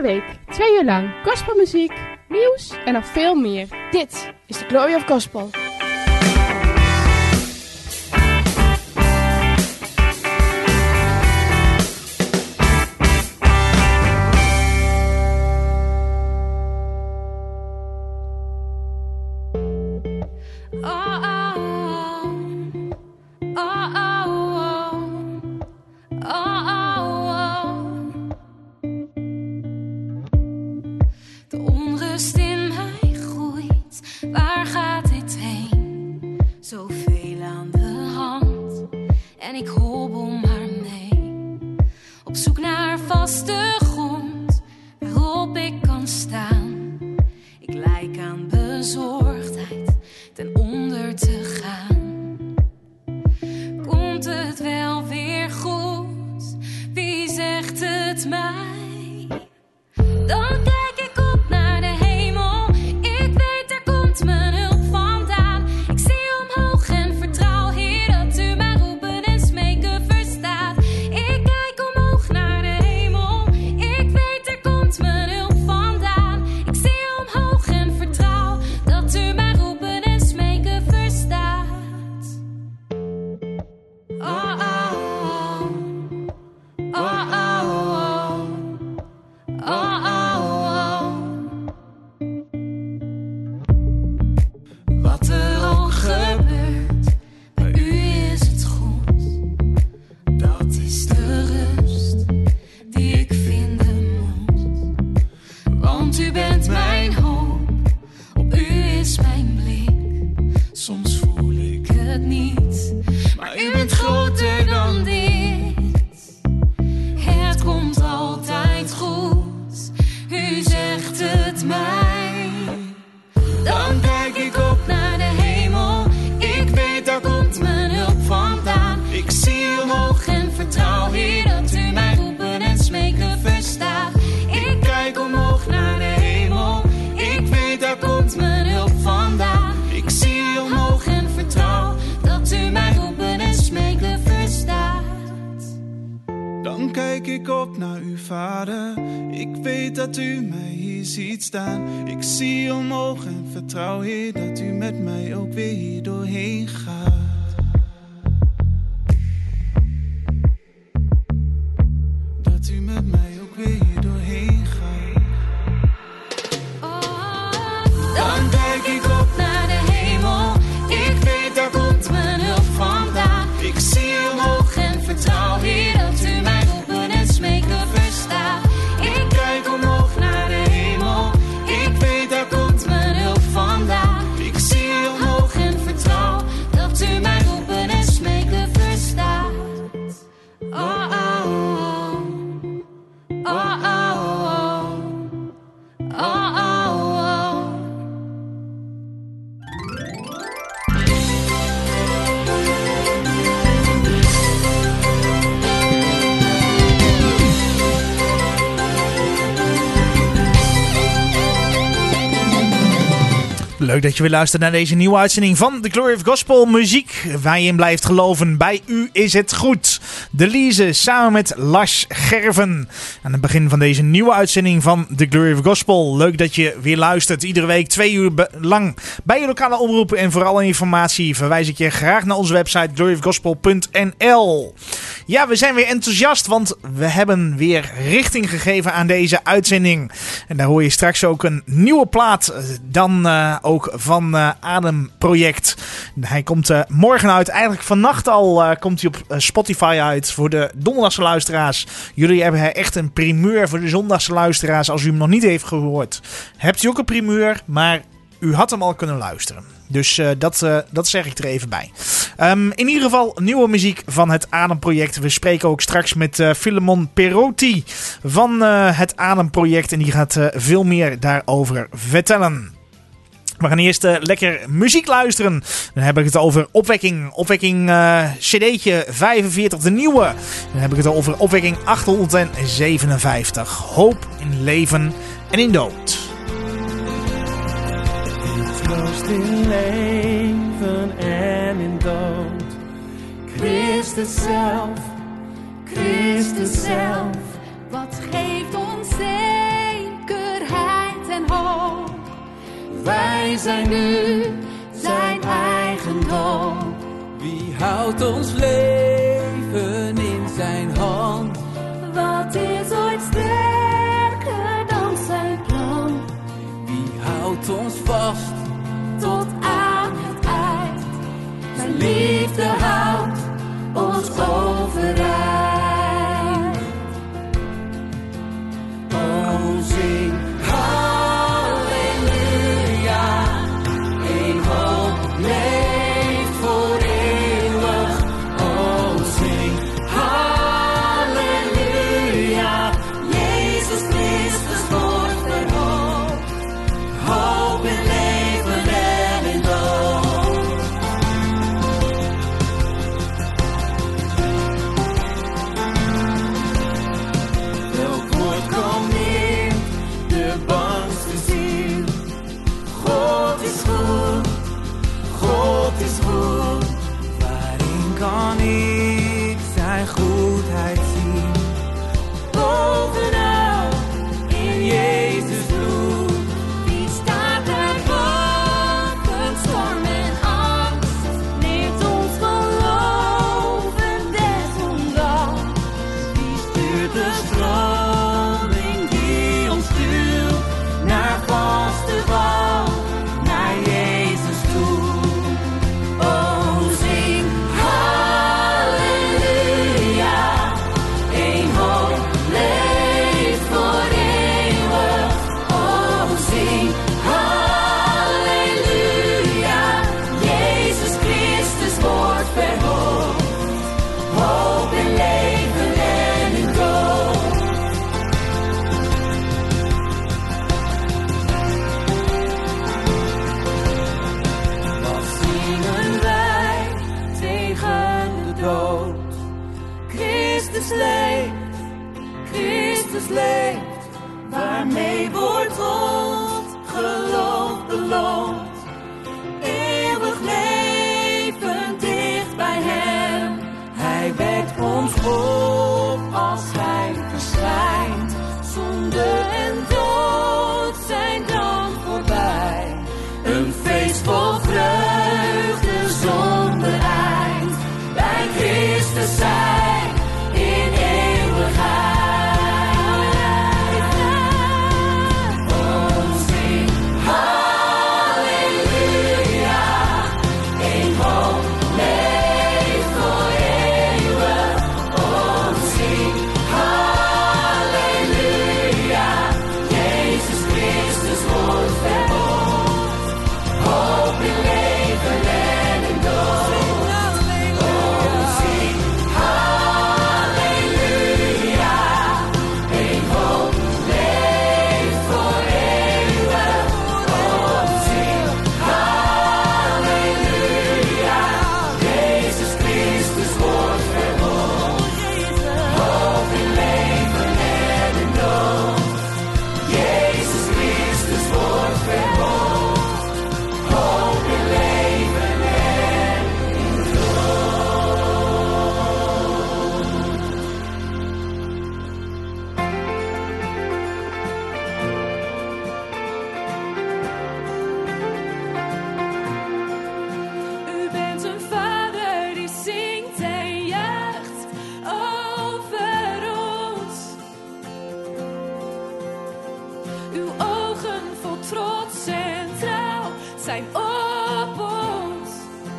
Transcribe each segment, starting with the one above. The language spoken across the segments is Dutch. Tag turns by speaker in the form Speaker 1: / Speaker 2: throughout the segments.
Speaker 1: week 2 uur lang gospelmuziek, nieuws en nog veel meer. Dit is de Glory of Gospel.
Speaker 2: De onrust in mij groeit, waar gaat dit heen? Zoveel aan de hand en ik hobbel maar mee. Op zoek naar vaste grond, waarop ik kan staan. Ik lijk aan bezorgdheid, ten onder te gaan. Komt het wel weer goed? Wie zegt het mij? Dan kijk ik op naar de hemel. Ik weet, daar komt mijn hulp vandaan. Ik zie omhoog en vertrouw, Heer, dat u mij roepen en smeken verstaat. Ik kijk omhoog naar de hemel. Ik weet, daar komt mijn hulp vandaan. Ik zie omhoog en vertrouw, dat u mij roepen en smeken verstaat. Oh, oh, oh. Oh, oh, oh. Oh, oh, oh. Wat er ook gebeurt, bij u is het goed. Dat is de rust die ik vinden moet. Want u bent mijn hoop, op u is mijn blik. Soms voel ik het niet, maar u bent groter dan dit. Het komt altijd goed, u zegt het mij. Dan kijk ik op naar de hemel. Ik weet, daar komt mijn hulp vandaan. Ik zie omhoog en vertrouw, Heer, dat u mij roepen en smeken verstaat. Ik kijk omhoog naar de hemel. Ik weet, daar komt mijn hulp vandaan. Ik zie omhoog en vertrouw, dat u mij roepen en smeken verstaat.
Speaker 3: Dan kijk ik op naar uw Vader. Ik weet dat u mij hier ziet staan. Ik zie omhoog en vertrouw, Heer, dat u met mij ook weer hier doorheen gaat. Dat u met mij ook weer hier doorheen gaat.
Speaker 2: Dan kijk ik op naar de hemel. Ik weet, daar komt mijn hulp vandaan. Ik zie omhoog en vertrouw, Heer, dat u mij roepen en smeken verstaat. Ik kijk omhoog naar de hemel. Ik weet, daar komt mijn hulp vandaan. Ik zie omhoog en vertrouw, dat u mij roepen en smeken verstaat. Oh, oh, oh. Oh, oh, oh. Oh, oh, oh.
Speaker 4: Leuk dat je weer luistert naar deze nieuwe uitzending van The Glory of Gospel muziek. Waar je in blijft geloven, bij u is het goed. De Lize samen met Lars Gerven. Aan het begin van deze nieuwe uitzending van The Glory of Gospel. Leuk dat je weer luistert. Iedere week 2 uur lang bij je lokale omroep. En voor alle informatie verwijs ik je graag naar onze website gloryofgospel.nl. Ja, we zijn weer enthousiast, want we hebben weer richting gegeven aan deze uitzending. En daar hoor je straks ook een nieuwe plaat. Dan ook van Adem Project. Hij komt morgen uit. Eigenlijk vannacht al komt hij op Spotify uit voor de donderdagse luisteraars. Jullie hebben echt een primeur voor de zondagse luisteraars. Als u hem nog niet heeft gehoord, hebt u ook een primeur. Maar u had hem al kunnen luisteren. Dus dat zeg ik er even bij. In ieder geval nieuwe muziek van het Ademproject. We spreken ook straks met Filemon Perotti van het Ademproject. En die gaat veel meer daarover vertellen. We gaan eerst lekker muziek luisteren. Dan heb ik het over Opwekking. Opwekking cd'tje 45, de nieuwe. Dan heb ik het over Opwekking 857. Hoop in leven en in dood.
Speaker 5: Troost in leven en in dood. Christus zelf, wat geeft ons zegen.
Speaker 2: wij zijn nu zijn eigendom.
Speaker 6: Wie houdt ons leven in zijn hand?
Speaker 2: Wat is ooit sterker dan zijn plan?
Speaker 6: Wie houdt ons vast
Speaker 2: Tot aan het eind. Zijn liefde houdt ons overeind.
Speaker 6: Oh, zing halleluja. Eén hoop leeft voor eeuwig. Oh, zing halleluja.
Speaker 2: Jezus Christus wordt verhoogd. Hoop in leven en in dood.
Speaker 6: Welk woord kan in de bangste ziel? God is goed, God is goed. Waarin kan ik zijn goedheid zien? Bovenal in Jezus bloed.
Speaker 2: Wie staat er boven storm en angst? Leert ons geloven desondanks.
Speaker 6: Wie stuurt de stroming die ons stuurt naar vaste val, naar Jezus toe?
Speaker 2: Oh, zing halleluja. Eén hoop leeft voor eeuwig. Oh, zing halleluja. Jezus Christus wordt verhoogd. Hoop in leven en in dood.
Speaker 6: Wat zingen wij tegen de dood?
Speaker 2: Christus leeft, Christus leeft. Waarmee wordt ons geloof beloond? Eeuwig leven dicht bij hem.
Speaker 6: Hij wekt ons op als hij verschijnt.
Speaker 2: Zonde en dood zijn dan voorbij. Een feest vol vreugde zonder eind. Bij Christus zijn in eeuwigheid. Oh, zing halleluja. Eén hoop leeft voor eeuwig. Oh, zing halleluja. Jezus Christus wordt verhoogd. Hoop in leven en in dood. Oh, zing halleluja. Eén hoop leeft voor eeuwig. Oh, zing halleluja. Jezus Christus wordt verhoogd. Hoop in leven en in dood. Jezus Christus wordt verhoogd. Hoop in leven en in U bent een vader die zingt en juicht over ons. Uw ogen vol trots en trouw zijn op ons.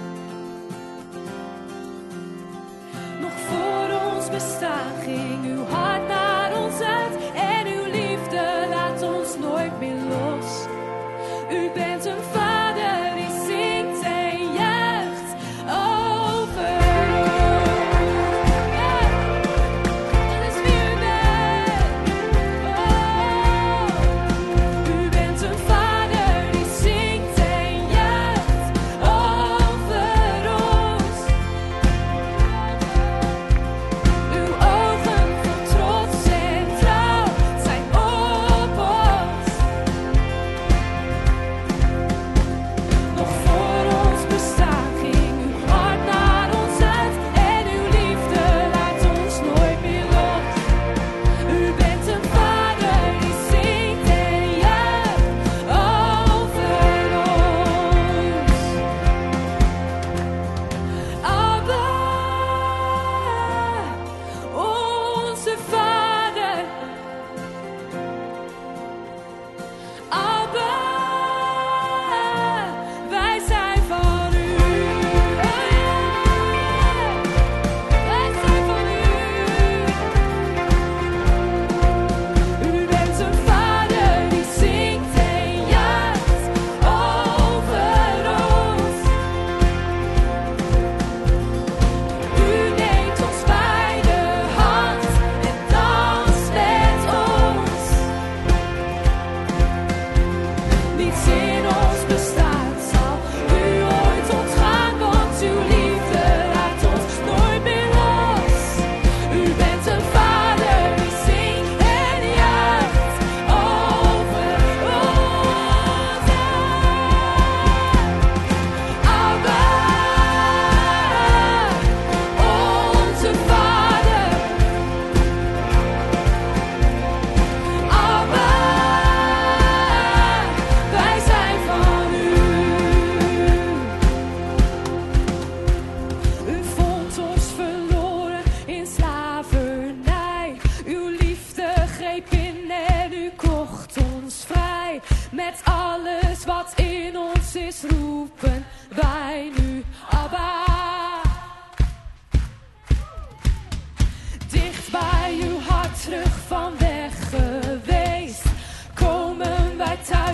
Speaker 2: Nog voor ons bestaan ging uw hart naar ons uit en uw liefde laat ons nooit meer los. U bent een vader die zingt en juicht over ons. Ja, dat is wie u bent. Oh, u bent een vader die zingt en juicht over ons. Uw ogen vol trots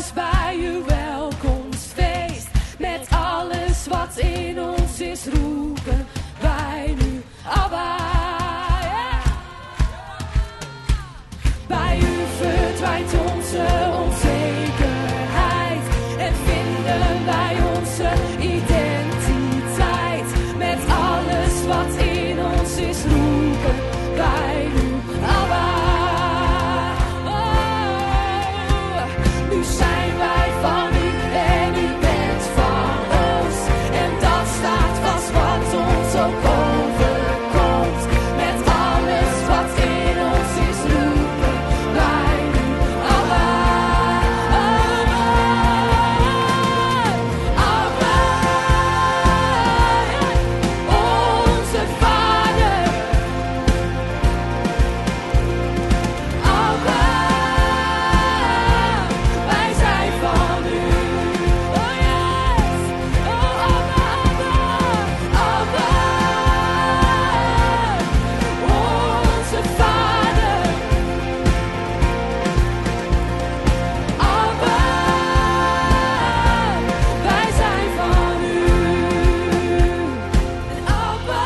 Speaker 6: thuis bij uw welkomstfeest. Met alles wat in ons is, roepen wij nu Abba. Yeah. Bij u verdwijnt onze onzekerheid en vinden wij onze identiteit. Met alles wat in ons is, roepen wij nu Abba. Oh, nu zijn wij van u en u bent van ons. En dat staat vast wat ons ook overkomt. Met alles wat in ons is, roepen wij nu Abba. Abba, onze Vader. Abba, wij zijn van u. Oh yes, oh Abba, Abba, onze Vader. Abba, wij zijn van u. Abba,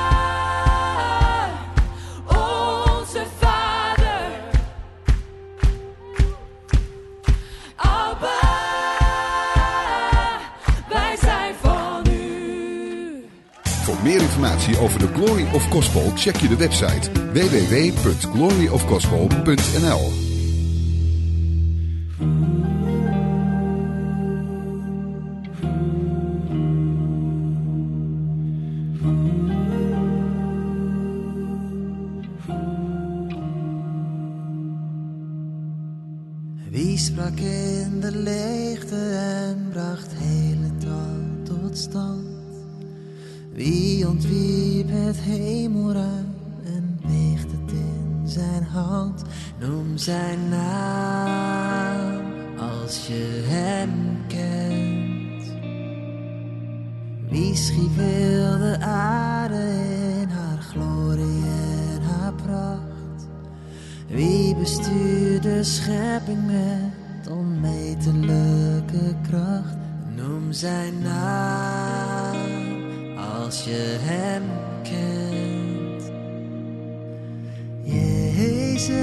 Speaker 6: onze Vader. Abba, wij zijn van u.
Speaker 7: Voor meer informatie over de Glory of Gospel check je de website www.gloryofgospel.nl.
Speaker 8: Wie sprak in de leegte en bracht hele taal tot stand? Wie ontwierp het hemelruim en weegt het in zijn hand? Noem zijn naam als je hem kent. Wie schiep heel de aarde in haar glorie en haar pracht? Wie bestuurt de schepping met onmetelijke kracht? Noem zijn naam als je hem kent. Jezus,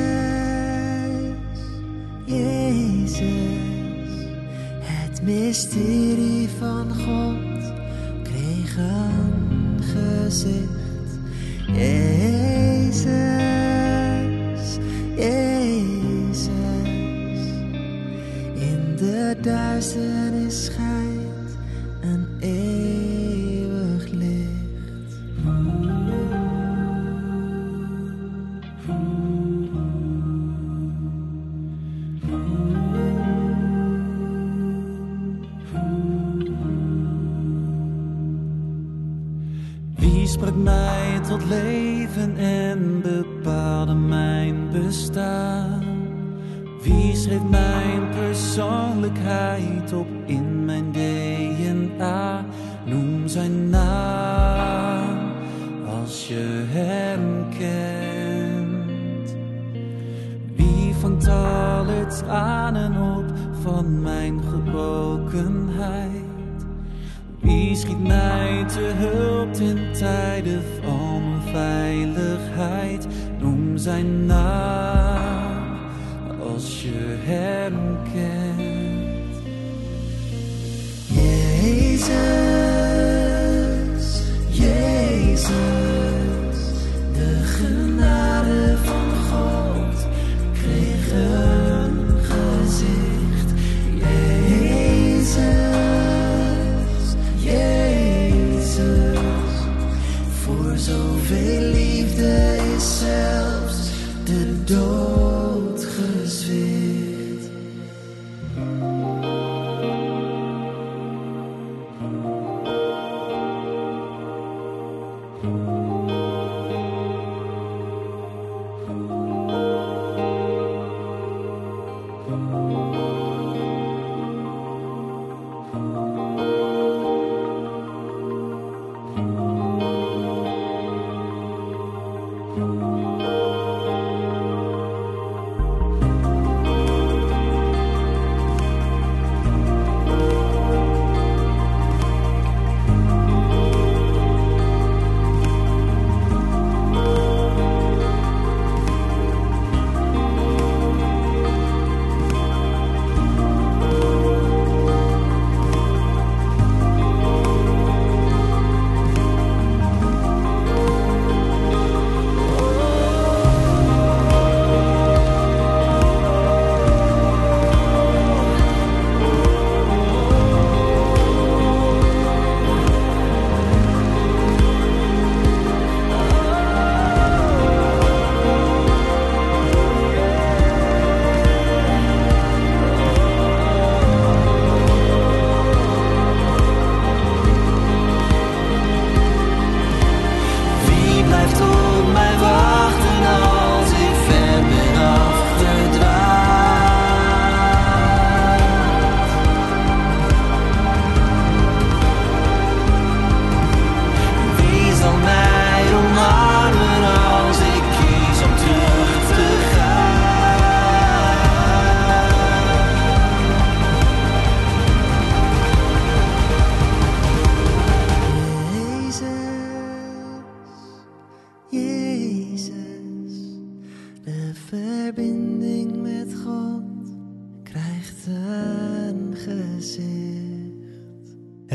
Speaker 8: Jezus, het mysterie van God kreeg een gezicht. Jezus, Jezus, in de duisternis schijnt een eeuwig licht.
Speaker 3: Wie sprak mij tot leven en bepaalde mijn bestaan? Wie schreef mijn persoonlijkheid op in mijn DNA? Noem zijn naam als je hem kent. Wie vangt alle tranen op van mijn gebrokenheid? Wie schiet mij te hulp in tijden van onveiligheid? Noem zijn naam als je hem kent.
Speaker 8: Jezus, Jezus, de genade van God kreeg een gezicht. Jezus, Jezus, voor zoveel liefde is zelfs de dood gezwicht.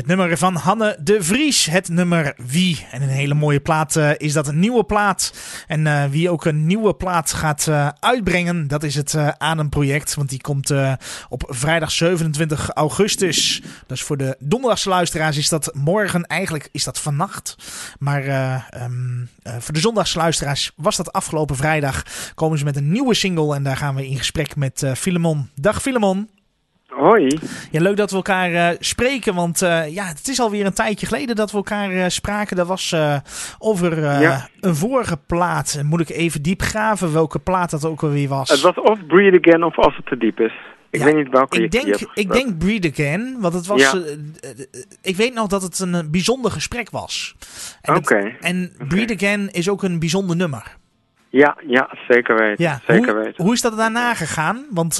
Speaker 4: Het nummer van Hanne de Vries, het nummer Wie. En een hele mooie plaat is dat, een nieuwe plaat. En wie ook een nieuwe plaat gaat uitbrengen, dat is het Ademproject. Want die komt op vrijdag 27 augustus. Dus voor de donderdagsluisteraars is dat morgen, eigenlijk is dat vannacht. Maar voor de zondagsluisteraars was dat afgelopen vrijdag. Komen ze met een nieuwe single en daar gaan we in gesprek met Filemon. Dag Filemon.
Speaker 9: Hoi.
Speaker 4: Ja, leuk dat we elkaar spreken, want het is alweer een tijdje geleden dat we elkaar spraken. Dat was over een vorige plaat. Moet ik even diep graven welke plaat dat ook alweer was?
Speaker 9: Het was of Breathe Again of Als het te diep is. Ik weet niet welke
Speaker 4: ik denk Breathe Again, want het was... ik weet nog dat het een bijzonder gesprek was. En Breathe Again is ook een bijzonder nummer.
Speaker 9: Ja, zeker weten.
Speaker 4: Ja.
Speaker 9: Zeker weten.
Speaker 4: Hoe is dat daarna gegaan? Want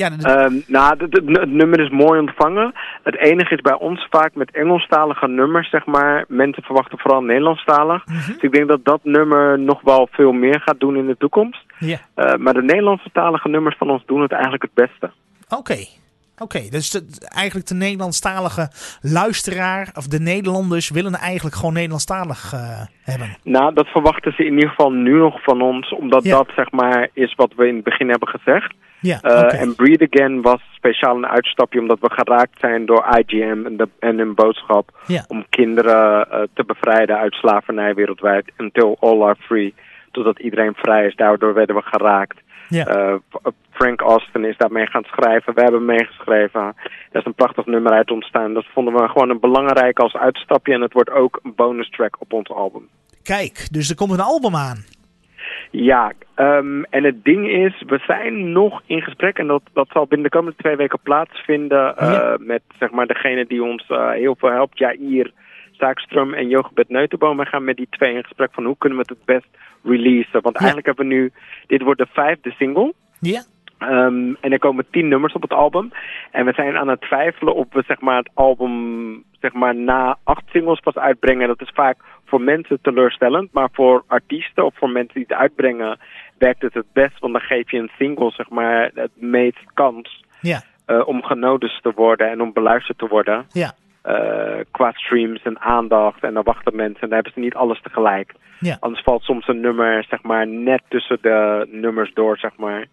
Speaker 9: het nummer is mooi ontvangen. Het enige is bij ons vaak met Engelstalige nummers, zeg maar. Mensen verwachten vooral Nederlandstalig. Dus ik denk dat dat nummer nog wel veel meer gaat doen in de toekomst.
Speaker 4: Ja.
Speaker 9: Maar de Nederlandstalige nummers van ons doen het eigenlijk het beste.
Speaker 4: Oké, dus eigenlijk de Nederlandstalige luisteraar, of de Nederlanders willen eigenlijk gewoon Nederlandstalig hebben.
Speaker 9: Nou, dat verwachten ze in ieder geval nu nog van ons, omdat dat zeg maar is wat we in het begin hebben gezegd.
Speaker 4: Ja,
Speaker 9: En Breathe Again was speciaal een uitstapje omdat we geraakt zijn door IGM en hun boodschap om kinderen te bevrijden uit slavernij wereldwijd. Until all are free, totdat iedereen vrij is. Daardoor werden we geraakt. Ja. Frank Austin is daarmee gaan schrijven. We hebben meegeschreven. Er is een prachtig nummer uit ontstaan. Dat vonden we gewoon een belangrijk als uitstapje. En het wordt ook een bonus track op ons album.
Speaker 4: Kijk, dus er komt een album aan.
Speaker 9: Ja, en het ding is, we zijn nog in gesprek. En dat zal binnen de komende 2 weken plaatsvinden. Met zeg maar degene die ons heel veel helpt. Jair Zaakstrom en Jochebed Neutenboom. We gaan met die 2 in gesprek van hoe kunnen we het best releasen. Want eigenlijk hebben we nu, dit wordt de 5e single.
Speaker 4: Ja.
Speaker 9: En er komen 10 nummers op het album. En we zijn aan het twijfelen of we zeg maar het album zeg maar na 8 singles pas uitbrengen. Dat is vaak voor mensen teleurstellend. Maar voor artiesten of voor mensen die het uitbrengen werkt het best. Want dan geef je een single zeg maar het meest kans om genodigd te worden en om beluisterd te worden.
Speaker 4: Ja.
Speaker 9: Qua streams en aandacht. En dan wachten mensen en dan hebben ze niet alles tegelijk.
Speaker 4: Ja.
Speaker 9: Anders valt soms een nummer zeg maar net tussen de nummers door zeg maar.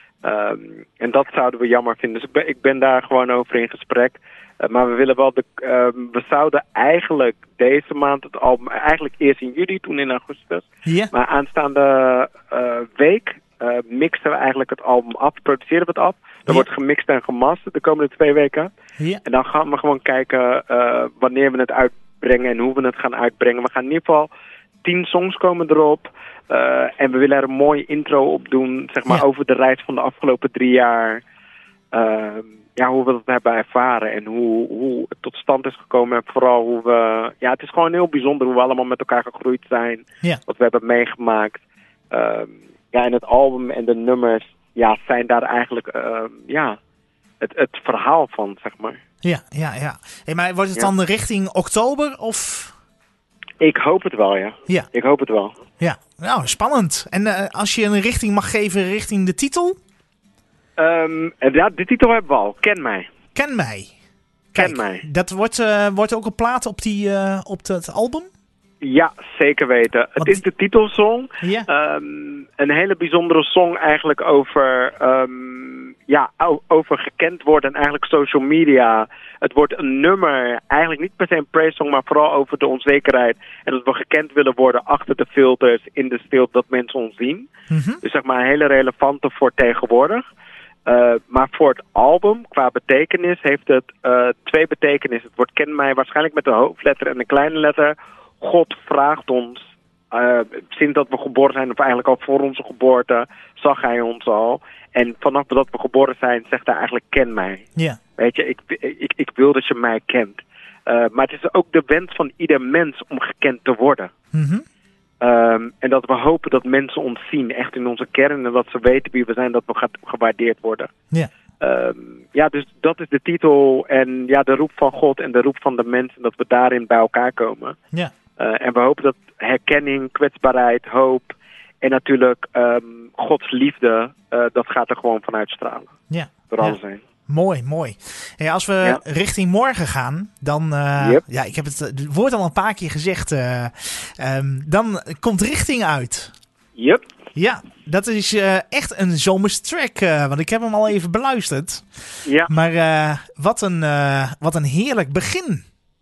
Speaker 9: En dat zouden we jammer vinden. Dus ik ben daar gewoon over in gesprek. Maar we willen wel we zouden eigenlijk deze maand het album, eigenlijk eerst in juli, toen in augustus. Yeah. Maar aanstaande week mixen we eigenlijk het album af, produceren we het af. Er wordt gemixt en gemasterd de komende 2 weken. Yeah. En dan gaan we gewoon kijken wanneer we het uitbrengen en hoe we het gaan uitbrengen. We gaan in ieder geval 10 songs komen erop. En we willen er een mooie intro op doen, zeg maar, over de reis van de afgelopen 3 jaar. Hoe we dat hebben ervaren en hoe het tot stand is gekomen. En vooral hoe we... Ja, het is gewoon heel bijzonder hoe we allemaal met elkaar gegroeid zijn. Ja. Wat we hebben meegemaakt. En het album en de nummers zijn daar eigenlijk het verhaal van, zeg maar.
Speaker 4: Ja. Hey, maar wordt het dan richting oktober of...
Speaker 9: Ik hoop het wel, ja. Ik hoop het wel.
Speaker 4: Ja, nou, spannend. En als je een richting mag geven richting de titel?
Speaker 9: De titel hebben we al. Ken mij.
Speaker 4: Ken mij. Kijk, Ken mij. Dat wordt ook een plaat op het album?
Speaker 9: Ja, zeker weten. Het is de titelsong. Ja. Een hele bijzondere song eigenlijk over gekend worden en eigenlijk social media. Het wordt een nummer, eigenlijk niet per se een praise song, maar vooral over de onzekerheid. En dat we gekend willen worden achter de filters, in de stilte, dat mensen ons zien. Mm-hmm. Dus zeg maar een hele relevante voor tegenwoordig. Maar voor het album, qua betekenis, heeft het 2 betekenissen. Het wordt ken mij waarschijnlijk met een hoofdletter en een kleine letter. God vraagt ons, sinds dat we geboren zijn, of eigenlijk al voor onze geboorte, zag hij ons al. En vanaf dat we geboren zijn, zegt hij eigenlijk, ken mij.
Speaker 4: Ja.
Speaker 9: Weet je, ik wil dat je mij kent. Maar het is ook de wens van ieder mens om gekend te worden.
Speaker 4: Mm-hmm.
Speaker 9: En dat we hopen dat mensen ons zien, echt in onze kern, en dat ze weten wie we zijn, dat we gewaardeerd worden.
Speaker 4: Ja.
Speaker 9: Dus dat is de titel en de roep van God en de roep van de mensen, dat we daarin bij elkaar komen.
Speaker 4: Ja.
Speaker 9: En we hopen dat herkenning, kwetsbaarheid, hoop en natuurlijk Gods liefde, dat gaat er gewoon van uitstralen.
Speaker 4: Ja.
Speaker 9: Door alles heen.
Speaker 4: Mooi. Hey, als we richting morgen gaan, dan... Ja, ik heb het woord al een paar keer gezegd. Dan komt Richting uit.
Speaker 9: Yep.
Speaker 4: Ja, dat is echt een zomers track. Want ik heb hem al even beluisterd.
Speaker 9: Ja.
Speaker 4: Maar wat een heerlijk begin.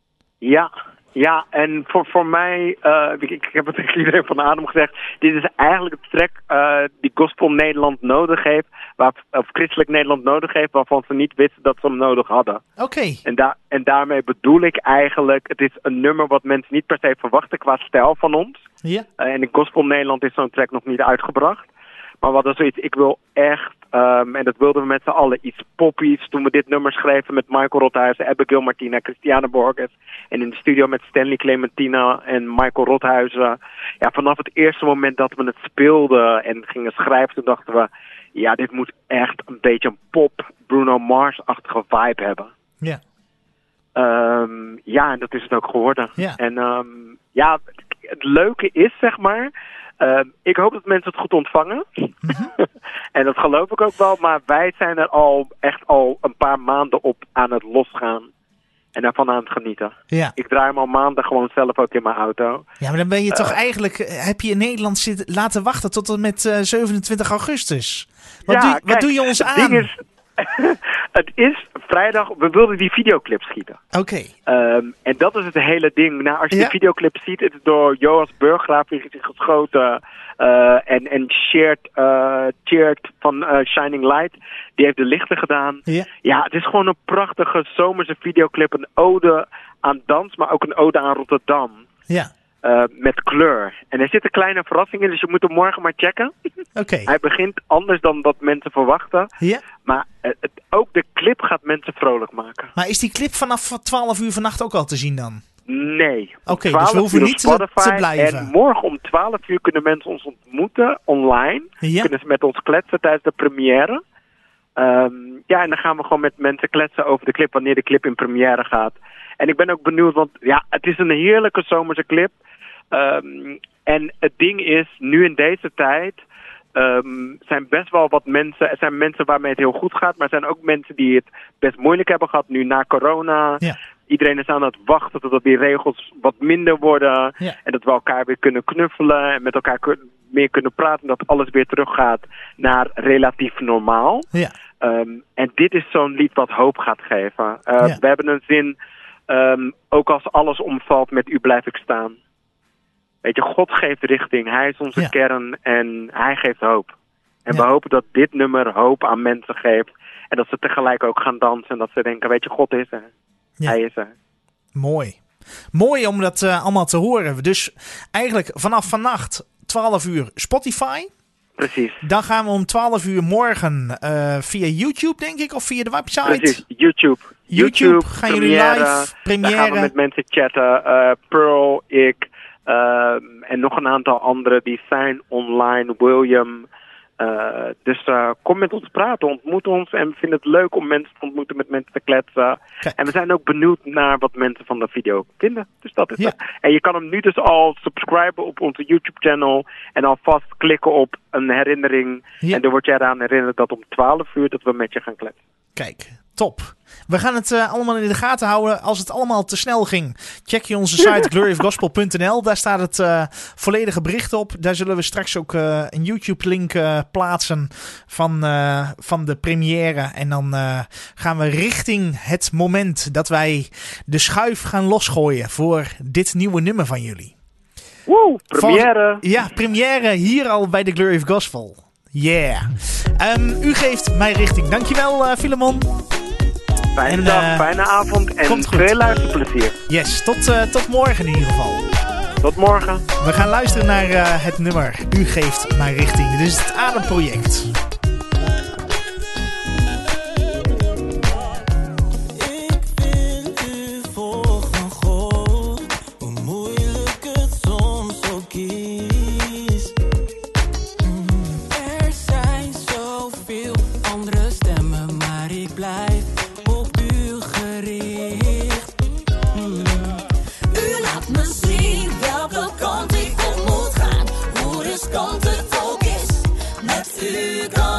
Speaker 9: Ja, en voor mij, ik heb het tegen iedereen van Adem gezegd, dit is eigenlijk de track die Gospel Nederland nodig heeft, of Christelijk Nederland nodig heeft, waarvan ze niet wisten dat ze hem nodig hadden.
Speaker 4: Oké.
Speaker 9: En daarmee bedoel ik eigenlijk, het is een nummer wat mensen niet per se verwachten qua stijl van ons.
Speaker 4: Ja.
Speaker 9: En in Gospel Nederland is zo'n track nog niet uitgebracht. Maar wat is zoiets, ik wil echt, en dat wilden we met z'n allen, iets poppies. Toen we dit nummer schreven met Michael Rothuizen, Abigail Martina, Christiane Borges. En in de studio met Stanley Clementina en Michael Rothuizen. Ja, vanaf het eerste moment dat we het speelden en gingen schrijven, toen dachten we, ja, dit moet echt een beetje een pop, Bruno Mars-achtige vibe hebben.
Speaker 4: Ja.
Speaker 9: Ja, en dat is het ook geworden.
Speaker 4: Ja.
Speaker 9: En ja, het leuke is, zeg maar, ik hoop dat mensen het goed ontvangen. En dat geloof ik ook wel, maar wij zijn er echt al een paar maanden op aan het losgaan. En daarvan aan het genieten.
Speaker 4: Ja.
Speaker 9: Ik draai hem al maanden gewoon zelf ook in mijn auto.
Speaker 4: Ja, maar dan ben je toch eigenlijk, heb je in Nederland laten wachten tot en met 27 augustus. Wat doe je ons aan?
Speaker 9: Ding is, het is vrijdag, we wilden die videoclip schieten.
Speaker 4: Oké.
Speaker 9: En dat is het hele ding. Nou, als je de videoclip ziet, het is door Joas Burggraaf geschoten. En Cheered van Shining Light, die heeft de lichten gedaan. Ja, het is gewoon een prachtige zomerse videoclip. Een ode aan dans, maar ook een ode aan Rotterdam.
Speaker 4: Ja.
Speaker 9: Met kleur. En er zitten kleine verrassingen, dus je moet hem morgen maar checken.
Speaker 4: Oké.
Speaker 9: Hij begint anders dan wat mensen verwachten.
Speaker 4: Ja.
Speaker 9: Maar ook de clip gaat mensen vrolijk maken.
Speaker 4: Maar is die clip vanaf 12 uur vannacht ook al te zien dan?
Speaker 9: Nee.
Speaker 4: Oké, dus we hoeven niet te blijven.
Speaker 9: En morgen om 12 uur kunnen mensen ons ontmoeten online.
Speaker 4: Ja.
Speaker 9: Kunnen ze met ons kletsen tijdens de première. Ja, en dan gaan we gewoon met mensen kletsen over de clip wanneer de clip in première gaat. En ik ben ook benieuwd, want ja, het is een heerlijke zomerse clip. En het ding is, nu in deze tijd zijn best wel wat mensen. Er zijn mensen waarmee het heel goed gaat, maar er zijn ook mensen die het best moeilijk hebben gehad nu na corona.
Speaker 4: Ja.
Speaker 9: Iedereen is aan het wachten totdat die regels wat minder worden.
Speaker 4: Ja.
Speaker 9: En dat we elkaar weer kunnen knuffelen en met elkaar meer kunnen praten. En dat alles weer teruggaat naar relatief normaal.
Speaker 4: Ja.
Speaker 9: En dit is zo'n lied wat hoop gaat geven. We hebben een zin, ook als alles omvalt, met u blijf ik staan. Weet je, God geeft richting. Hij is onze kern en hij geeft hoop. En we hopen dat dit nummer hoop aan mensen geeft. En dat ze tegelijk ook gaan dansen. En dat ze denken, weet je, God is er. Ja. Hij is er.
Speaker 4: Mooi. Mooi om dat allemaal te horen. Dus eigenlijk vanaf vannacht 12 uur Spotify.
Speaker 9: Precies.
Speaker 4: Dan gaan we om 12 uur morgen via YouTube, denk ik, of via de website.
Speaker 9: Precies, YouTube
Speaker 4: gaan jullie live, première.
Speaker 9: Daar gaan we met mensen chatten. Pearl, ik en nog een aantal anderen die zijn online. William. Dus kom met ons praten, ontmoet ons. En we vinden het leuk om mensen te ontmoeten, met mensen te kletsen. Kijk. En we zijn ook benieuwd naar wat mensen van de video vinden. Dus dat is het. En je kan hem nu dus al subscriben op onze YouTube channel. En alvast klikken op een herinnering. En dan word jij eraan herinnerd dat om 12 uur dat we met je gaan kletsen.
Speaker 4: Kijk, top. We gaan het allemaal in de gaten houden. Als het allemaal te snel ging, check je onze site gloryofgospel.nl. Daar staat het volledige bericht op. Daar zullen we straks ook een YouTube-link plaatsen van de première. En dan gaan we richting het moment dat wij de schuif gaan losgooien voor dit nieuwe nummer van jullie.
Speaker 9: Woe, première!
Speaker 4: Première hier al bij de Glory of Gospel. Yeah. U geeft mij richting. Dankjewel, Filemon.
Speaker 9: Fijne dag, fijne avond en veel luisterplezier.
Speaker 4: Yes, tot morgen in ieder geval.
Speaker 9: Tot morgen.
Speaker 4: We gaan luisteren naar het nummer U geeft mij richting. Dit is het Ademproject.
Speaker 2: Kant het ook is, met u kan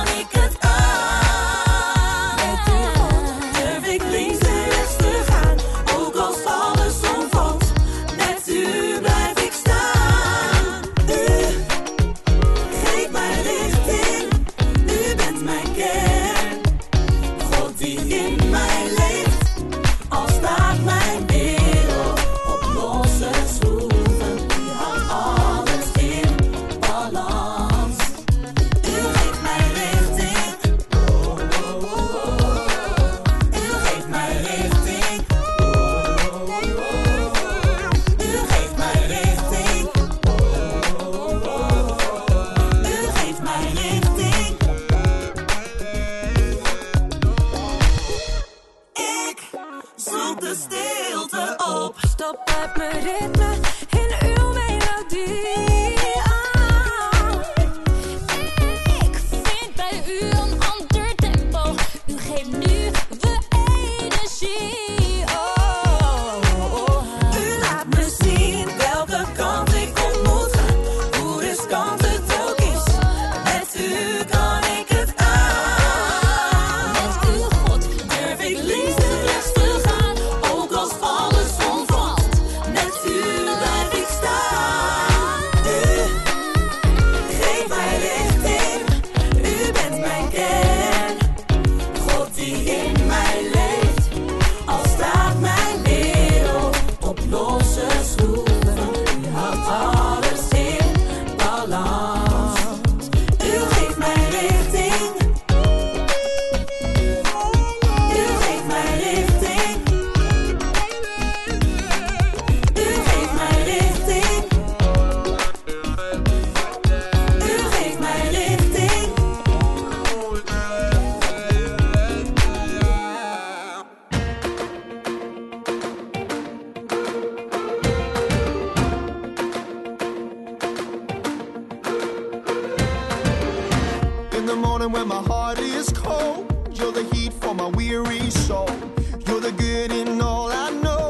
Speaker 10: Even when my heart is cold, you're the heat for my weary soul. You're the good in all I know.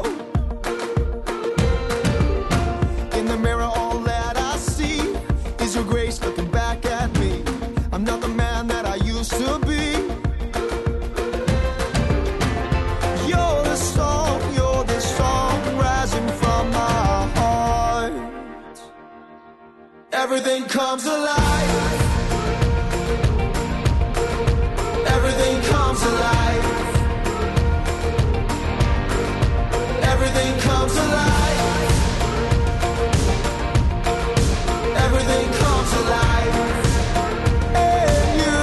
Speaker 10: In the mirror, all that I see is your grace looking back at me. I'm not the man that I used to be. You're the song rising from my heart. Everything comes alive. Everything comes alive. Everything comes alive. Everything comes alive. And you.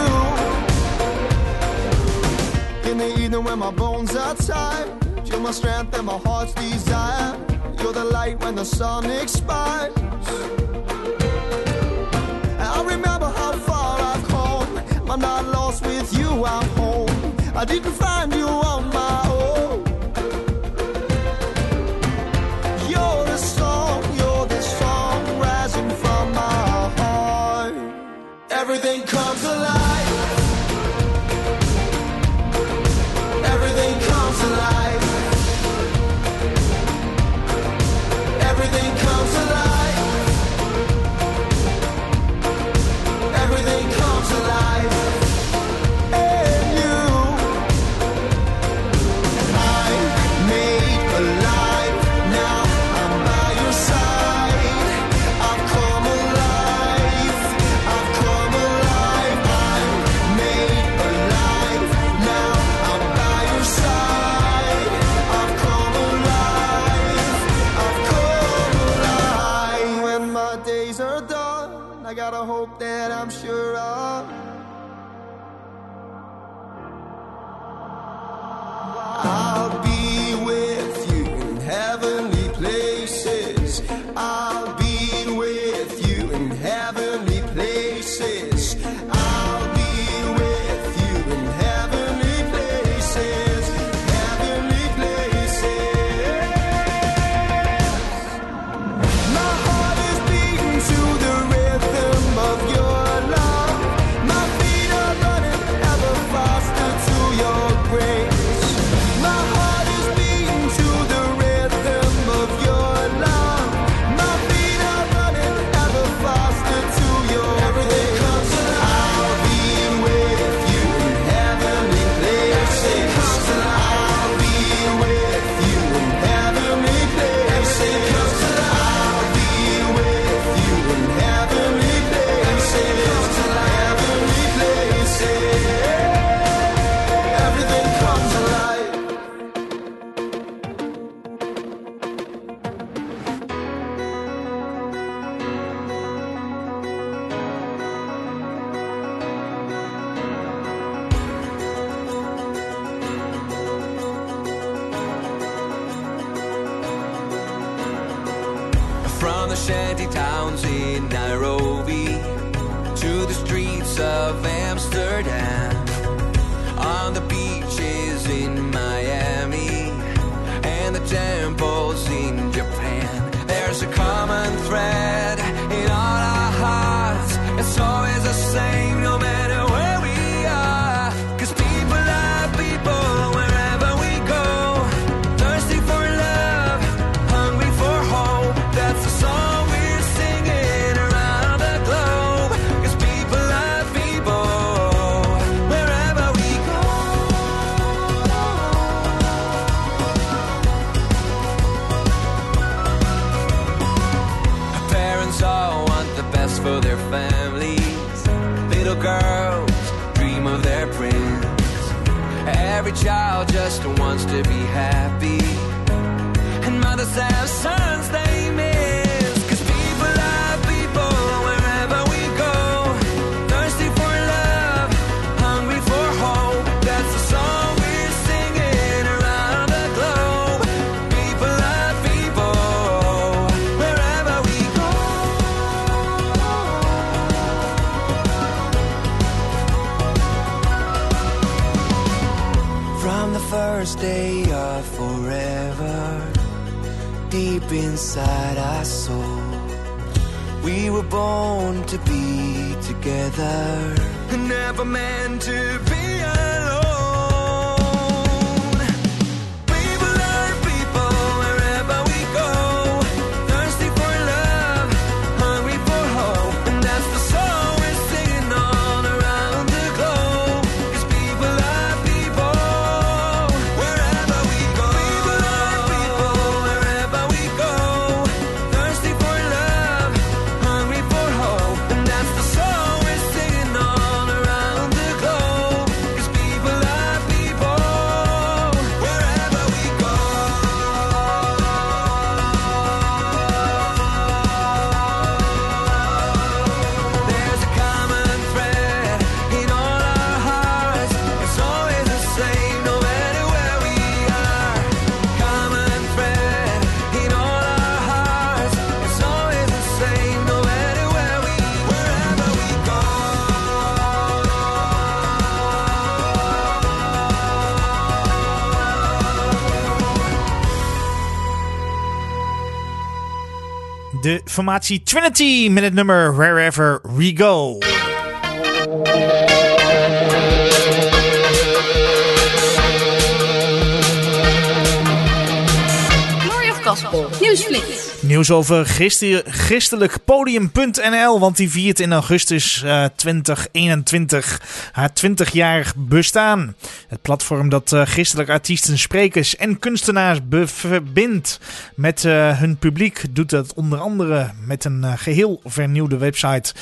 Speaker 10: In the evening when my bones are tired, you're my strength and my heart's desire. You're the light when the sun expires. I remember how far I've come. I'm not lost with you, I'm home. I didn't find you on my own. You're the song rising from my heart. Everything comes alive. Everything comes alive. Everything comes alive. Everything comes alive. And you, I'm made alive. Now I'm by your side. I've come alive. I've come alive. I'm made alive. Now I'm by your side. I've come alive. I've come alive. When my days are done, I gotta hope that I'm sure of. I'll be with you in heavenly places. I'll be with you in heavenly places. I'll be with you in heavenly places. Heavenly places. My heart is beating to the rhythm of your love. My feet are running ever faster to your grace. My heart is beating to the rhythm of your love. My feet are running ever faster to your everything comes alive. I'll be with you in heavenly places. I'll be with you in heavenly places. I'll be with you in heavenly places. Heavenly places. Everything comes alive.
Speaker 11: From the shanty towns in Nairobi to the streets of Amsterdam, on the beaches in Miami and the temples in Japan, there's a common thread in all our hearts. It's always the same no matter where we are. 'Cause people are people wherever we go. Thirsty for love, hungry for hope. That's the song we're singing around the globe. 'Cause people are people wherever we go. Parents all want the best for their families. Little girls dream of their prince. Every child just wants to be happy. And mothers have sons they miss. 'Cause people are people wherever we go. Thirsty for love, hungry for hope. That's the song we're singing around the globe. People are people wherever we go.
Speaker 12: From the first day of forever, deep inside our soul, we were born to be together. together. Never meant to be alone. People are people wherever we go. Thirsty for love, hungry for hope. And that's the song we're singing all around the globe. 'Cause people are people wherever we go. People are people wherever we go. Thirsty for love, hungry for hope. And that's the song we're singing all around the globe. 'Cause people are people wherever we go. There's a common thread in all our hearts. It's always the same, no matter where we are. Common thread in all our hearts. It's always the same, no matter wherever we go.
Speaker 4: De formatie Trinity met het nummer Wherever We Go.
Speaker 1: Glory of Gospel. Nieuwsflits.
Speaker 4: Nieuws over christelijkpodium.nl, want die viert in augustus 2021 haar 20-jarig bestaan. Het platform dat christelijke artiesten, sprekers en kunstenaars verbindt met hun publiek, doet dat onder andere met een geheel vernieuwde website.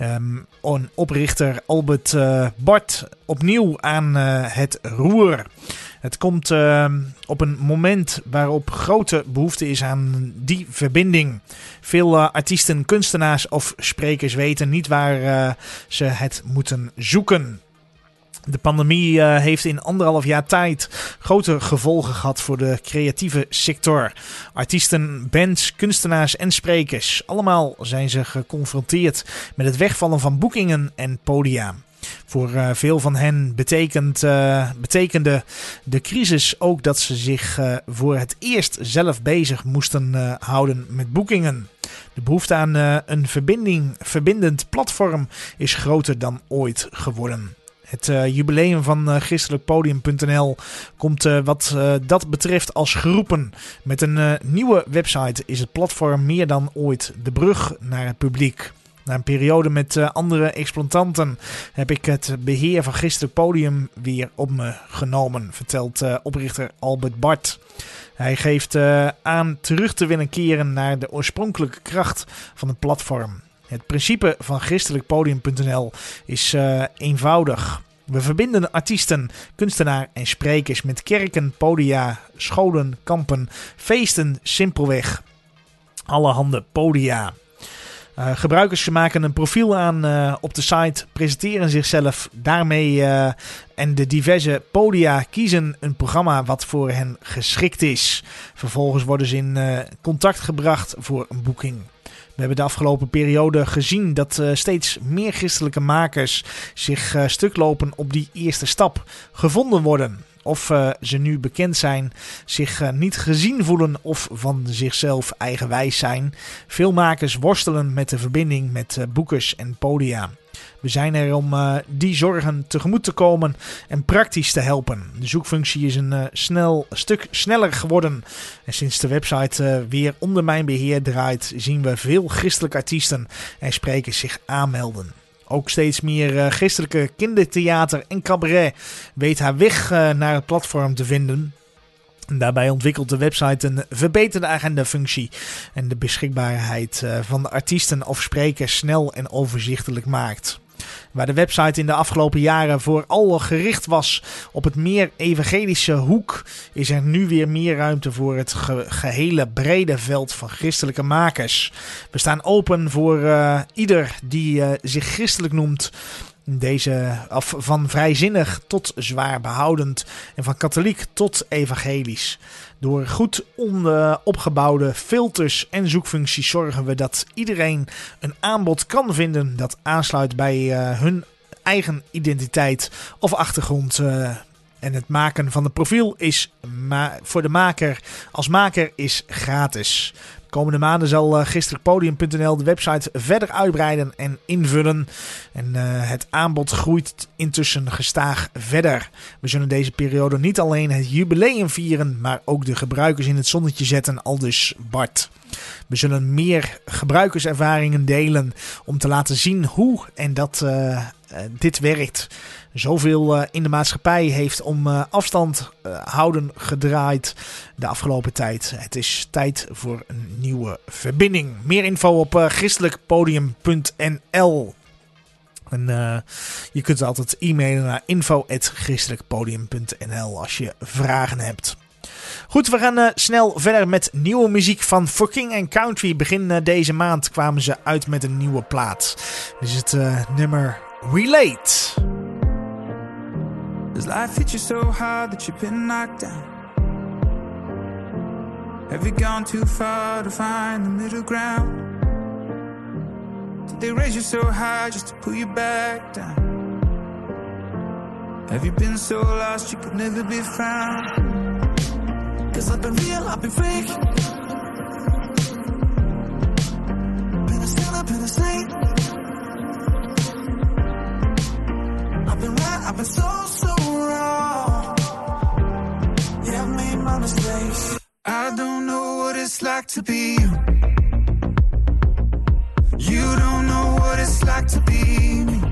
Speaker 4: Oprichter Albert Bart opnieuw aan het roer. Het komt op een moment waarop grote behoefte is aan die verbinding. Veel artiesten, kunstenaars of sprekers weten niet waar ze het moeten zoeken. De pandemie heeft in 1,5 jaar tijd grote gevolgen gehad voor de creatieve sector. Artiesten, bands, kunstenaars en sprekers. Allemaal zijn ze geconfronteerd met het wegvallen van boekingen en podia. Voor veel van hen betekende de crisis ook dat ze zich voor het eerst zelf bezig moesten houden met boekingen. De behoefte aan een verbindend platform is groter dan ooit geworden. Het jubileum van christelijkpodium.nl komt wat dat betreft als geroepen. Met een nieuwe website is het platform meer dan ooit de brug naar het publiek. Na een periode met andere exploitanten heb ik het beheer van Christelijk Podium weer op me genomen, vertelt oprichter Albert Bart. Hij geeft aan terug te willen keren naar de oorspronkelijke kracht van het platform. Het principe van christelijkpodium.nl is eenvoudig. We verbinden artiesten, kunstenaar en sprekers met kerken, podia, scholen, kampen, feesten, simpelweg. Allerhande podia. Gebruikers maken een profiel aan op de site, presenteren zichzelf daarmee en de diverse podia kiezen een programma wat voor hen geschikt is. Vervolgens worden ze in contact gebracht voor een boeking. We hebben de afgelopen periode gezien dat steeds meer christelijke makers zich stuk lopen op die eerste stap, gevonden worden. Of ze nu bekend zijn, zich niet gezien voelen of van zichzelf eigenwijs zijn. Veel makers worstelen met de verbinding met boekers en podia. We zijn er om die zorgen tegemoet te komen en praktisch te helpen. De zoekfunctie is een stuk sneller geworden. En sinds de website weer onder mijn beheer draait, zien we veel christelijke artiesten en sprekers zich aanmelden. Ook steeds meer christelijke kindertheater en cabaret weet haar weg naar het platform te vinden. En daarbij ontwikkelt de website een verbeterde agendafunctie en de beschikbaarheid van de artiesten of sprekers snel en overzichtelijk maakt. Waar de website in de afgelopen jaren vooral gericht was op het meer evangelische hoek, is er nu weer meer ruimte voor het gehele brede veld van christelijke makers. We staan open voor ieder die zich christelijk noemt. Van vrijzinnig tot zwaar behoudend en van katholiek tot evangelisch. Door goed opgebouwde filters en zoekfuncties zorgen we dat iedereen een aanbod kan vinden dat aansluit bij hun eigen identiteit of achtergrond En het maken van het profiel is voor de maker als maker is gratis. De komende maanden zal christelijkpodium.nl de website verder uitbreiden en invullen. En het aanbod groeit intussen gestaag verder. We zullen deze periode niet alleen het jubileum vieren, maar ook de gebruikers in het zonnetje zetten, aldus Bart. We zullen meer gebruikerservaringen delen om te laten zien hoe en dat dit werkt. Zoveel in de maatschappij heeft om afstand houden gedraaid de afgelopen tijd. Het is tijd voor een nieuwe verbinding. Meer info op christelijkpodium.nl. En je kunt altijd e-mailen naar info@christelijkpodium.nl als je vragen hebt. Goed, we gaan snel verder met nieuwe muziek van For King and Country. Begin deze maand kwamen ze uit met een nieuwe plaat. Dit is het nummer Relate.
Speaker 13: Does life hit you so hard that you've been knocked down? Have you gone too far to find the middle ground? Did they raise you so high just to pull you back down? Have you been so lost you could never be found? 'Cause I've been real, I've been fake. Been a sinner, been a saint. I've been right, I've been so wrong. Yeah, I've made my mistakes. I don't know what it's like to be you. You don't know what it's like to be me.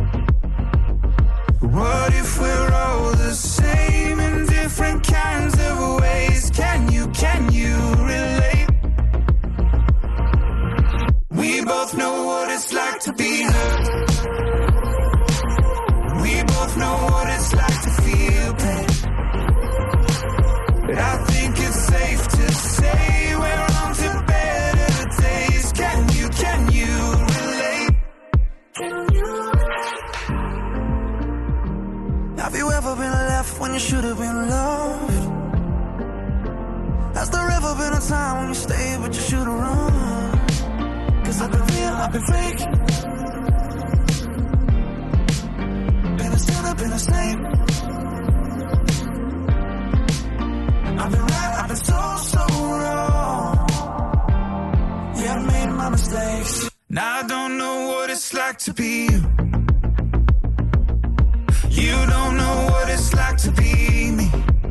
Speaker 13: What if we're all the same in different kinds of ways? Can you relate? We both know what it's like to be hurt. We both know what it's like to feel pain. But I think it's safe to say we're on to better days. Can you relate? Have you ever been left when you should have been loved? Has there ever been a time when you stayed but you should have run? 'Cause I've been real, I've been fake. Been a sinner, been a saint. I've been right, I've been so wrong. Yeah, I've made my mistakes. Now I don't know what it's like to be you. You don't know what it's like to be me.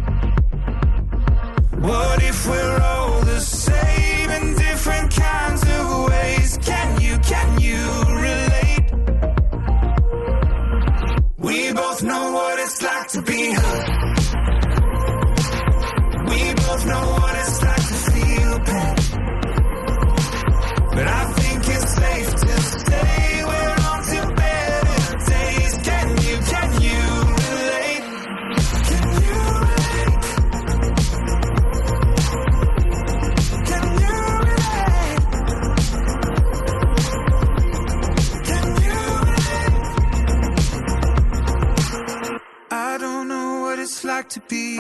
Speaker 13: What if we're all the same in different kinds of ways? Can you relate? We both know what it's like to be hurt. We both know what it's like to feel pain. But I think it's safe to say we're on to better days. Can you relate? Can you relate? Can you relate? Can you relate? I don't know what it's like to be.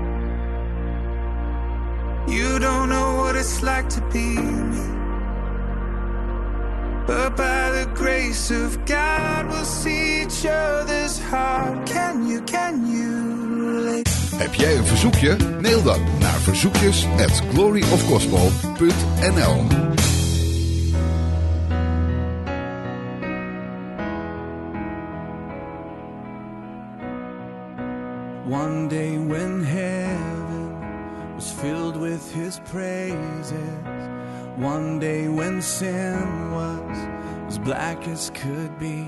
Speaker 13: You don't know what it's like to be me. But by the grace of God we'll see each other's heart. Can you relate?
Speaker 7: Heb jij een verzoekje? Mail dan naar verzoekjes@gloryofgospel.nl.
Speaker 13: One day when heaven was filled with his praises, one day when sin was as black as could be,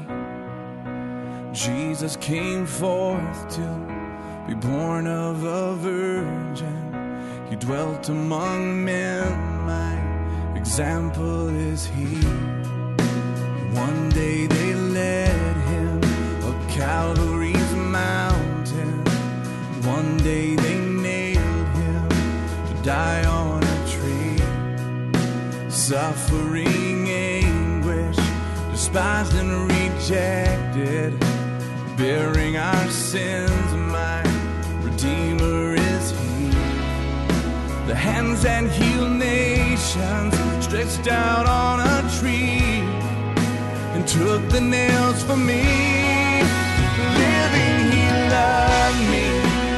Speaker 13: Jesus came forth to be born of a virgin. He dwelt among men, my example is he. One day they led him up Calvary's mountain. One day they nailed him to die on a tree. Suffering anguish, despised and rejected, bearing our sins, my Redeemer is he. The hands that heal nations stretched out on a tree and took the nails for me. Living he loved me,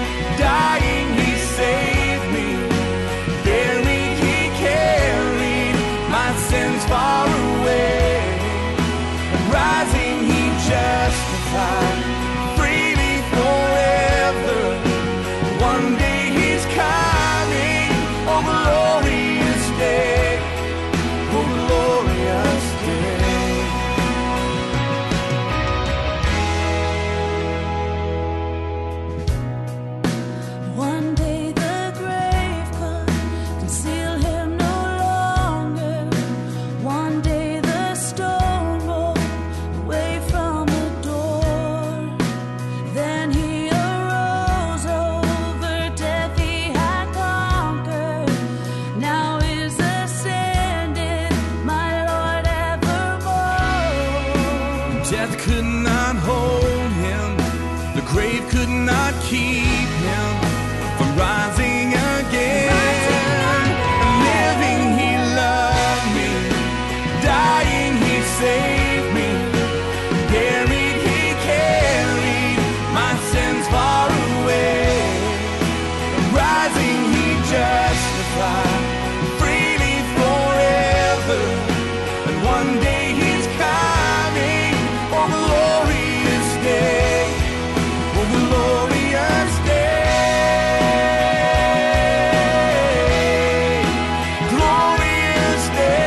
Speaker 12: Rising, he justified freely forever. One day he's coming, oh glorious day, oh glorious day.
Speaker 2: One day the grave could conceal him no longer. One day the stone rolled away from the door. Then he arose, over death he had conquered. Now is ascended, my Lord evermore.
Speaker 12: Death could not hold him, the grave could not keep him from rising again. Living, he loved me. Dying, he saved me. Buried, he carried my sins far away. Rising, he justified freely forever. And one day he's coming, oh glorious day, oh glorious day, glorious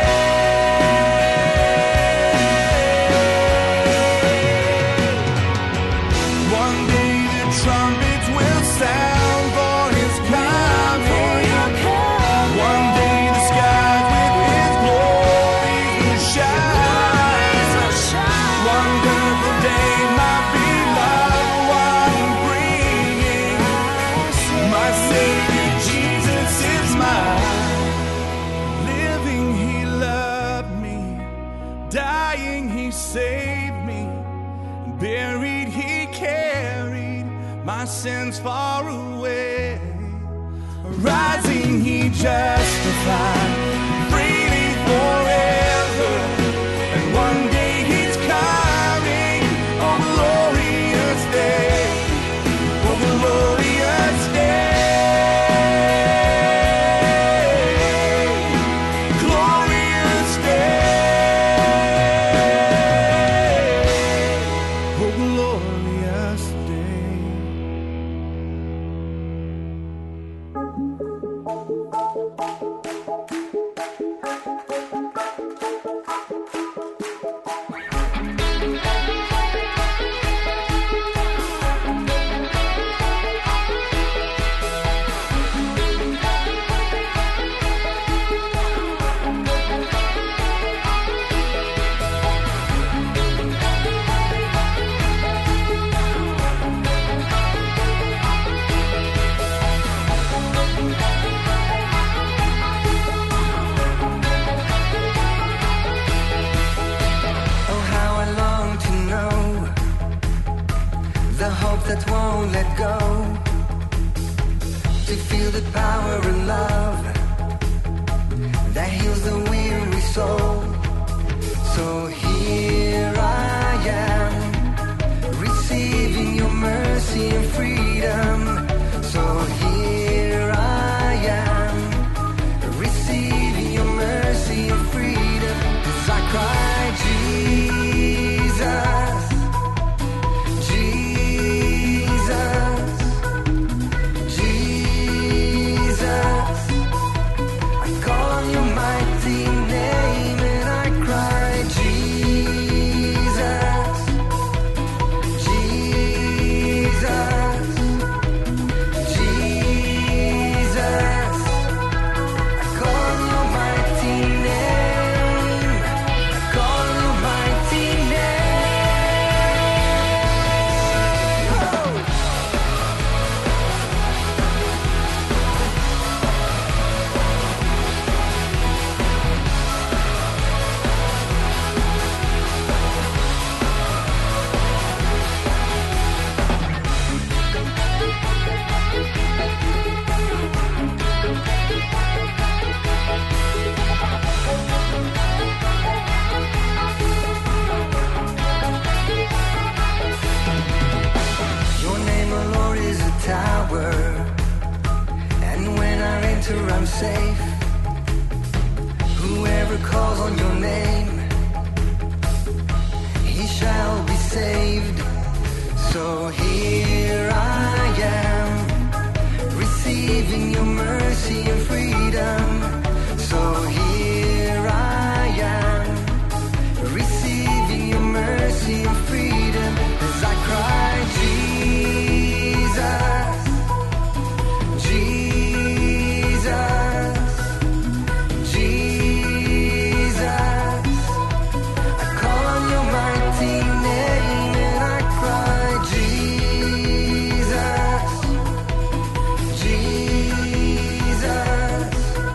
Speaker 12: day. One day the trumpets will sound for his coming. One day the skies with his glory will shine. Wonderful day, my beloved one bringing. My Savior Jesus is mine. Living, he loved me. Dying, he saved me. Buried, he carried my sins far away. Rising, he justified freely forever. And one day he's coming, oh glorious day, oh glorious day, glorious day, oh glorious day.
Speaker 11: Oh, how I long to know the hope that won't let go, to feel the power of love that heals the weary soul. So here I am, receiving your mercy and freedom. So here I am, receiving your mercy and freedom. 'Cause I cry, Jesus, Jesus, Jesus. I call on your mighty name and I cry, Jesus, Jesus, Jesus. I call on your mighty name. I call on your mighty name. Oh. Your name, O Lord, is a tower, and when I enter, I'm safe. Whoever calls on your name, he So here I am, receiving your mercy and freedom. So here I am, receiving your mercy and freedom. As I cry, Jesus, Jesus, Jesus. I call on your mighty name and I cry, Jesus, Jesus,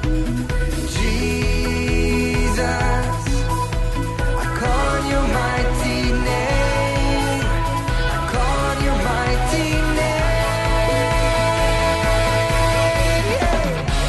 Speaker 11: Jesus. I call on your mighty name. I call on your mighty name. Yeah.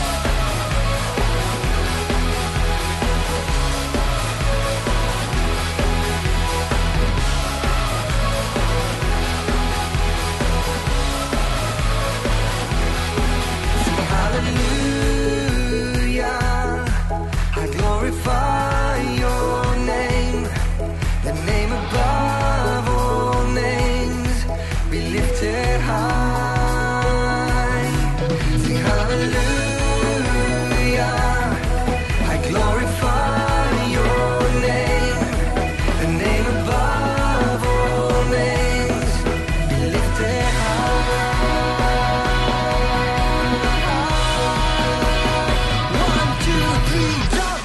Speaker 11: Hallelujah, I glorify your name, the name above all names, be lifted high. Sing hallelujah, I glorify your name, the name above all names, be lifted high. 1, 2, 3, jump!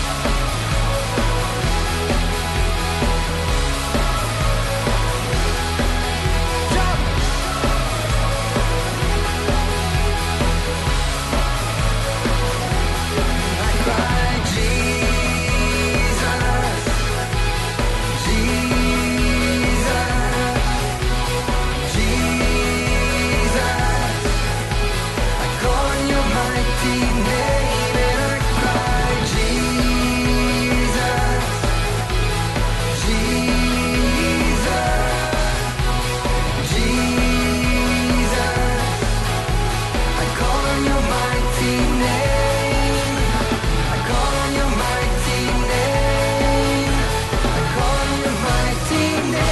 Speaker 11: Jump! I cry, Jesus, Jesus, Jesus. I call on your mighty name and I cry, Jesus, Jesus, Jesus. I call on your mighty name. I call on your mighty name. I call on your mighty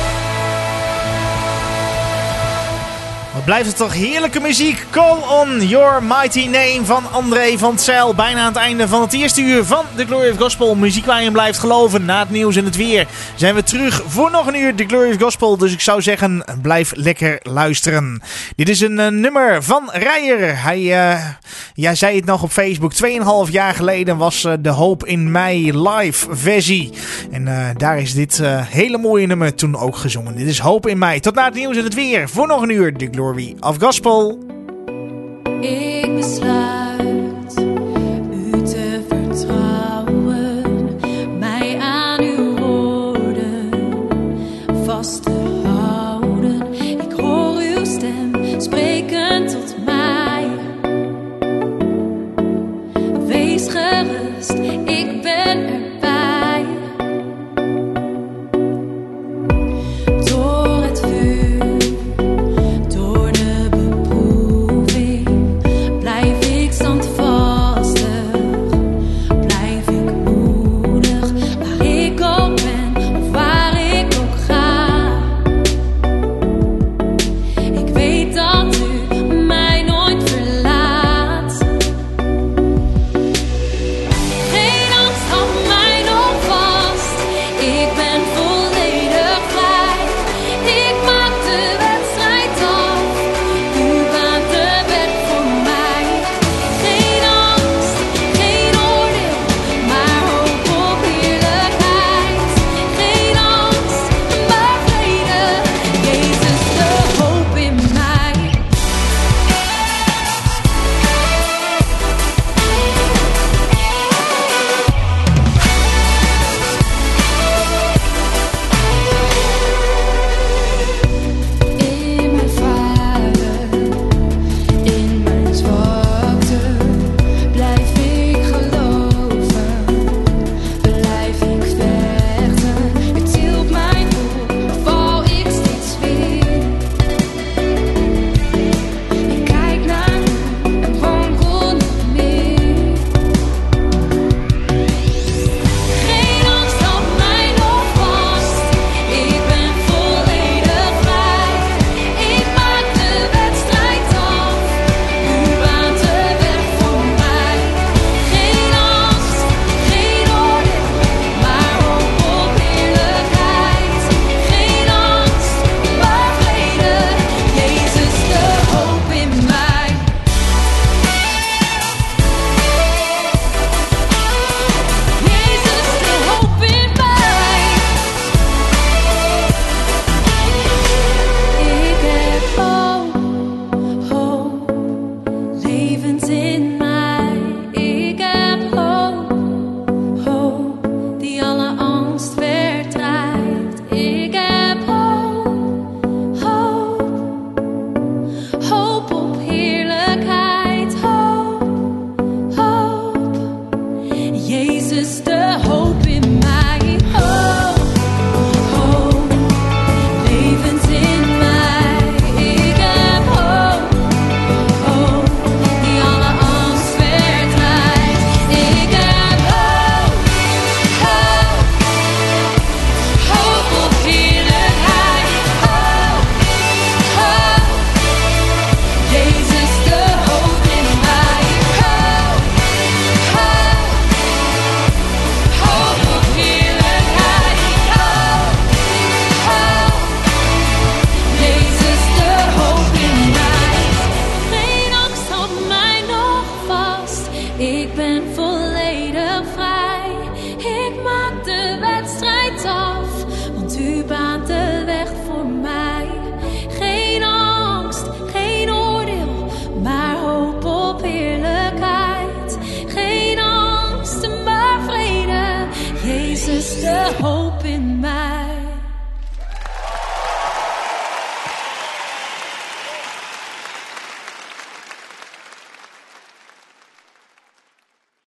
Speaker 11: name.
Speaker 4: Wat blijft het toch heerlijke muziek. Call on your mighty name van André van Zijl. Bijna aan het einde van het eerste uur van The Glory of Gospel. Muziek waar je in blijft geloven. Na het nieuws en het weer zijn we terug voor nog een uur The Glory of Gospel. Dus ik zou zeggen, blijf lekker luisteren. Dit is een nummer van Rijer. Jij zei het nog op Facebook. 2,5 jaar geleden was de Hoop in Mij live versie. En daar is dit hele mooie nummer toen ook gezongen. Dit is Hoop in Mij. Tot na het nieuws en het weer. Voor nog een uur The Glory of Gospel.
Speaker 2: Ik besluit u te vertrouwen, mij aan uw woorden vast te houden. Ik hoor uw stem spreken tot mij. Wees gerust, ik ben erbij. Door het vuur, door de beproeving, blijf ik standvastig, blijf ik moedig. Waar ik ook ben of waar ik ook ga,
Speaker 14: the whole